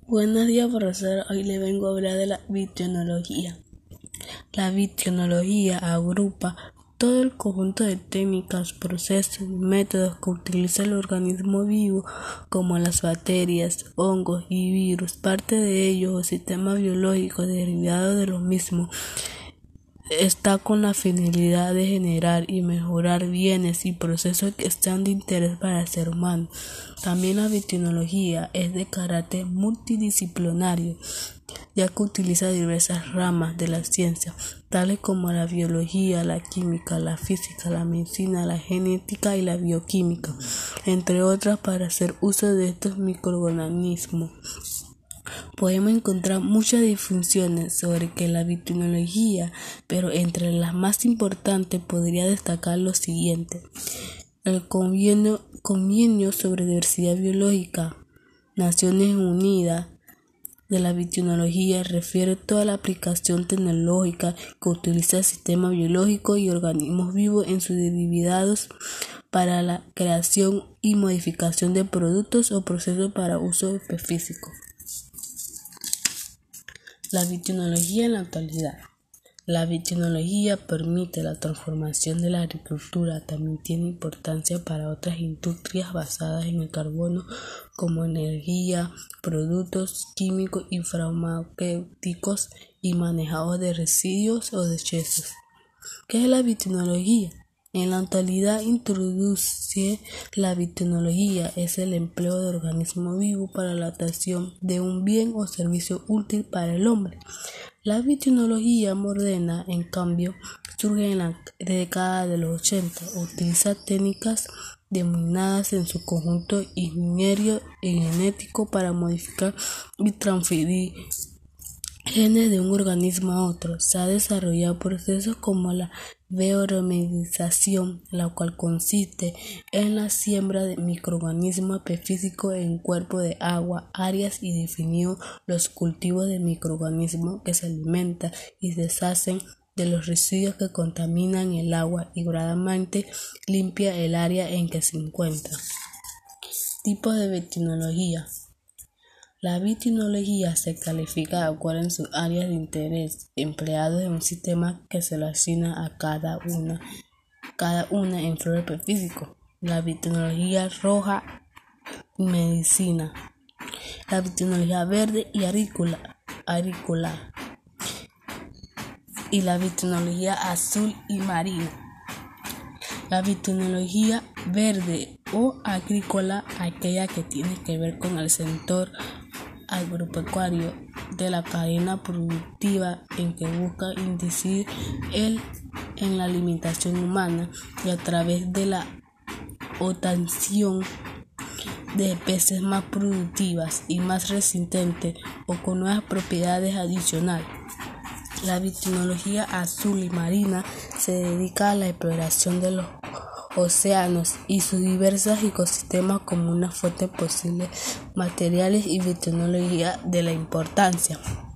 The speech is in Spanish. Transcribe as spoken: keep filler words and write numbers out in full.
Buenos días, profesor. Hoy le vengo a hablar de la biotecnología. La biotecnología agrupa todo el conjunto de técnicas, procesos y métodos que utiliza el organismo vivo, como las bacterias, hongos y virus. Parte de ellos o sistemas biológicos derivados de los mismos está con la finalidad de generar y mejorar bienes y procesos que sean de interés para el ser humano. También la biotecnología es de carácter multidisciplinario, ya que utiliza diversas ramas de la ciencia, tales como la biología, la química, la física, la medicina, la genética y la bioquímica, entre otras, para hacer uso de estos microorganismos. Podemos encontrar muchas definiciones sobre que la biotecnología, pero entre las más importantes podría destacar lo siguiente: el convenio, convenio sobre diversidad biológica, Naciones Unidas, de la biotecnología refiere toda la aplicación tecnológica que utiliza el sistema biológico y organismos vivos en sus derivados para la creación y modificación de productos o procesos para uso específico. La biotecnología en la actualidad. La biotecnología permite la transformación de la agricultura. También tiene importancia para otras industrias basadas en el carbono, como energía, productos químicos y farmacéuticos y manejados de residuos o desechos. ¿Qué es la biotecnología? En la actualidad introduce la biotecnología es el empleo de organismos vivos para la adaptación de un bien o servicio útil para el hombre. La biotecnología moderna, en cambio, surge en la década de los ochenta. Utiliza técnicas denominadas en su conjunto ingeniería y genético para modificar y transferir genes de un organismo a otro. Se ha desarrollado procesos como la bioremediación, la cual consiste en la siembra de microorganismos específicos en cuerpos de agua, áreas y definió los cultivos de microorganismos que se alimentan y se deshacen de los residuos que contaminan el agua y gradualmente limpia el área en que se encuentra. Tipos de biotecnología. La biotecnología se califica de acuerdo en sus áreas de interés, empleados en un sistema que se le asigna a cada una, cada una en flor específico. La biotecnología roja y medicina. La biotecnología verde y agrícola, agrícola. Y la biotecnología azul y marina. La biotecnología verde o agrícola, aquella que tiene que ver con el sector agropecuario de la cadena productiva en que busca incidir el, en la alimentación humana y a través de la obtención de especies más productivas y más resistentes o con nuevas propiedades adicionales. La biotecnología azul y marina se dedica a la exploración de los océanos y sus diversos ecosistemas como una fuente posible materiales y biotecnología de la importancia.